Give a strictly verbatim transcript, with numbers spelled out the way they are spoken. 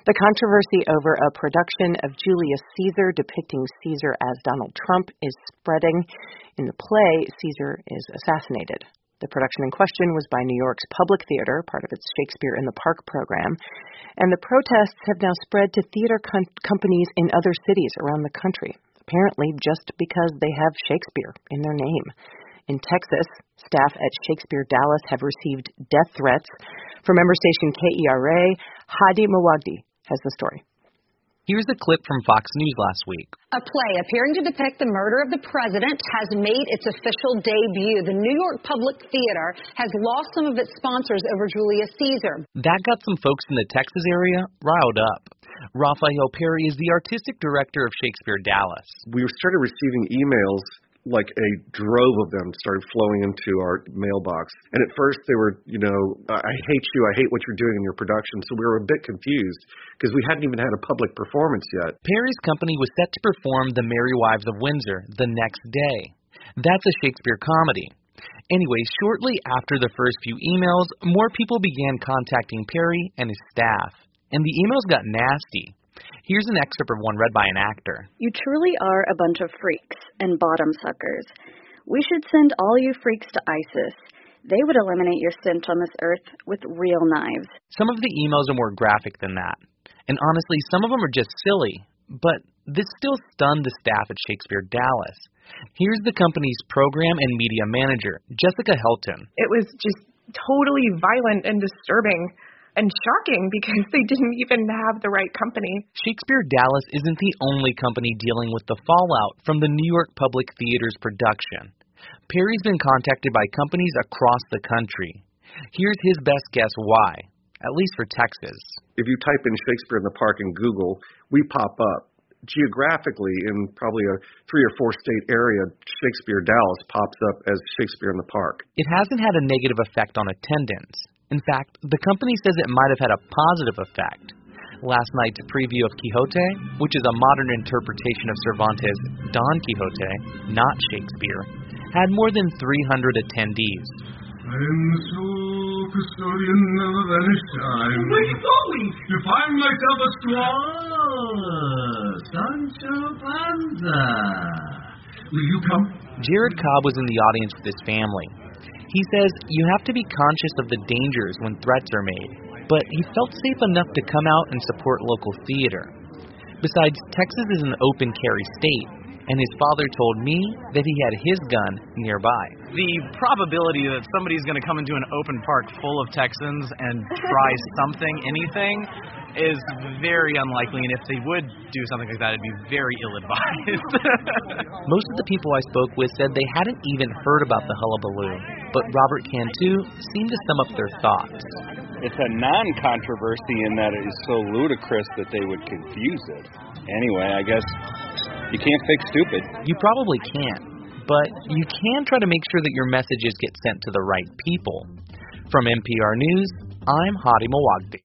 The controversy over a production of Julius Caesar depicting Caesar as Donald Trump is spreading. In the play, Caesar is assassinated. The production in question was by New York's Public Theater, part of its Shakespeare in the Park program, and the protests have now spread to theater com- companies in other cities around the country, apparently just because they have Shakespeare in their name. In Texas, staff at Shakespeare Dallas have received death threats. For member station K E R A, Hadi Mawagdi has the story. Here's a clip from Fox News last week. A play appearing to depict the murder of the president has made its official debut. The New York Public Theater has lost some of its sponsors over Julius Caesar. That got some folks in the Texas area riled up. Raphael Perry is the artistic director of Shakespeare Dallas. We started receiving emails, like a drove of them started flowing into our mailbox. And at first they were, you know, I hate you, I hate what you're doing in your production. So we were a bit confused because we hadn't even had a public performance yet. Perry's company was set to perform The Merry Wives of Windsor the next day. That's a Shakespeare comedy. Anyway, shortly after the first few emails, more people began contacting Perry and his staff. And the emails got nasty. Here's an excerpt of one read by an actor. You truly are a bunch of freaks and bottom suckers. We should send all you freaks to ISIS. They would eliminate your stench on this earth with real knives. Some of the emails are more graphic than that. And honestly, some of them are just silly. But this still stunned the staff at Shakespeare Dallas. Here's the company's program and media manager, Jessica Helton. It was just totally violent and disturbing. And shocking because they didn't even have the right company. Shakespeare Dallas isn't the only company dealing with the fallout from the New York Public Theater's production. Perry's been contacted by companies across the country. Here's his best guess why, at least for Texas. If you type in Shakespeare in the Park in Google, we pop up. Geographically, in probably a three or four state area, Shakespeare Dallas pops up as Shakespeare in the Park. It hasn't had a negative effect on attendance. In fact, the company says it might have had a positive effect. Last night's preview of Quixote, which is a modern interpretation of Cervantes' Don Quixote, not Shakespeare, had more than three hundred attendees. I'm so custodian of a vanished time. Where are you going? To find myself a swan, Sancho Panza. Will you come? Jared Cobb was in the audience with his family. He says you have to be conscious of the dangers when threats are made, but he felt safe enough to come out and support local theater. Besides, Texas is an open carry state, and his father told me that he had his gun nearby. The probability that somebody's going to come into an open park full of Texans and try something, anything, is very unlikely, and if they would do something like that, it'd be very ill-advised. Most of the people I spoke with said they hadn't even heard about the hullabaloo, but Robert Cantu seemed to sum up their thoughts. It's a non-controversy in that it is so ludicrous that they would confuse it. Anyway, I guess you can't fix stupid. You probably can't, but you can try to make sure that your messages get sent to the right people. From N P R News, I'm Hadi Mawagdi.